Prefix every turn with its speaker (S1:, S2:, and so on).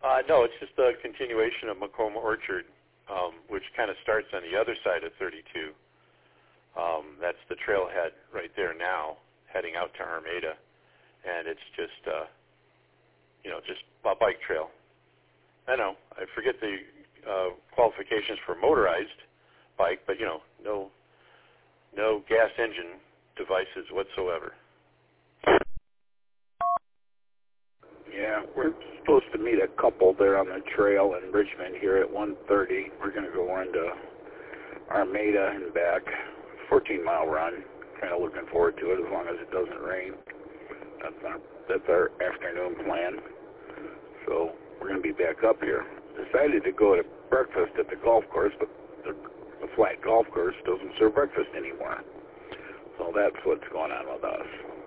S1: No, it's just a continuation of Macomb Orchard, which kind of starts on the other side of 32. That's the trailhead right there now, heading out to Armada, and it's just, just a bike trail. I know, I forget the qualifications for motorized bike, but no gas engine devices whatsoever.
S2: Yeah, we're supposed to meet a couple there on the trail in Richmond here at 1:30. We're going to go into Armada and back, 14-mile run. Kind of looking forward to it as long as it doesn't rain. That's our afternoon plan. So we're going to be back up here. Decided to go to breakfast at the golf course, but the flat golf course doesn't serve breakfast anymore. So that's what's going on with us.